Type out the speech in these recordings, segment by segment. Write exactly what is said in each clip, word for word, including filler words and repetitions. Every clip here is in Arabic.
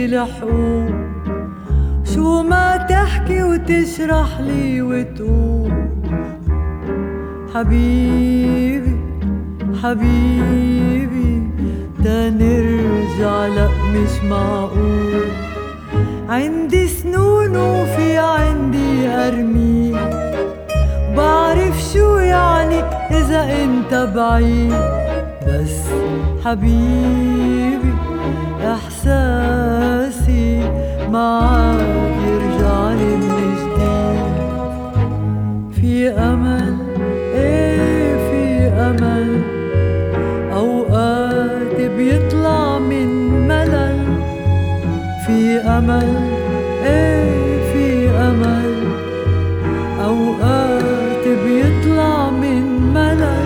اللي لحقوه، شو ما تحكي وتشرح لي وتقول حبيبي حبيبي تنرجع لأ مش معقول. عندي سنون وفي عندي أرميل، بعرف شو يعني إذا انت بعيد، بس حبيبي إحساسي معاك يرجعلي من جديد. في أمل إيه في أمل، أوقات بيطلع من ملل. في أمل إيه في أمل، أوقات بيطلع من ملل،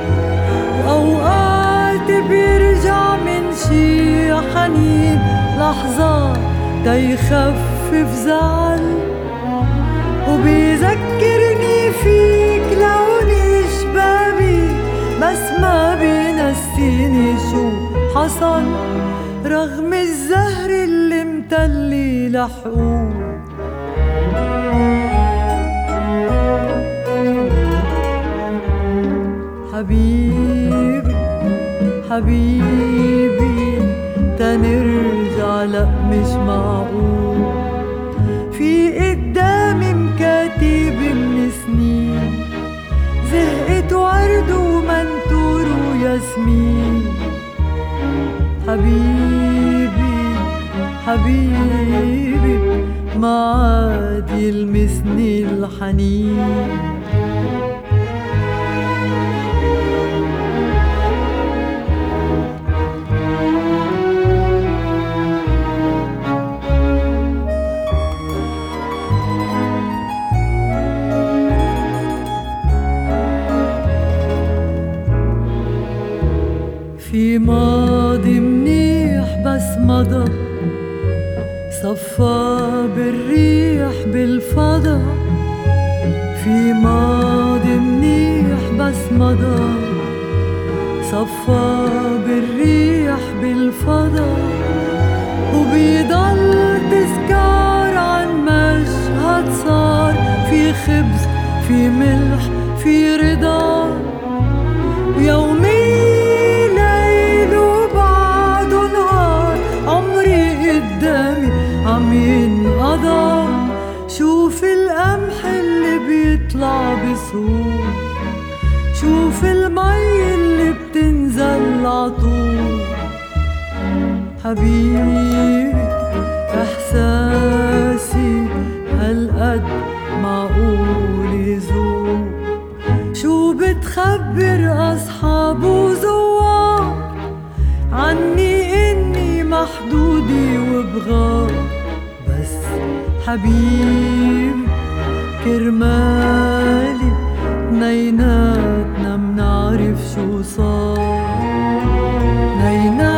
وأوقات بيرجع من شي حنين لحظات تيخفف زعل، وبيذكرني فيك لوني شبابي، بس ما بينسيني شو حصل رغم الزهر اللي متلي لحقوق. حبيبي حبيبي تنرجع لأ مش معقول. في قدامي مكاتب من سنين، زهقت ورد ومنتور وياسمين. حبيبي حبيبي ما عاد يلمسني الحنين. في ماضي منيح بس مضى، صفى بالريح بالفضا. في ماضي منيح بس مضى، صفى بالريح بالفضا. وبيضل تذكار عن مشهد صار، في خبز في ملح في رضا. ويومي عم ينقضى، شوف القمح اللي بيطلع بسهول، شوف المي اللي بتنزل عطول. حبيبي إحساسي هالقد معقول يزول، شو بتخبر أصحاب وزوار عني إني محدودي وبغار. بس حبيبي كرمالي اتنيناتنا منعرف شو صار، اتنيناتنا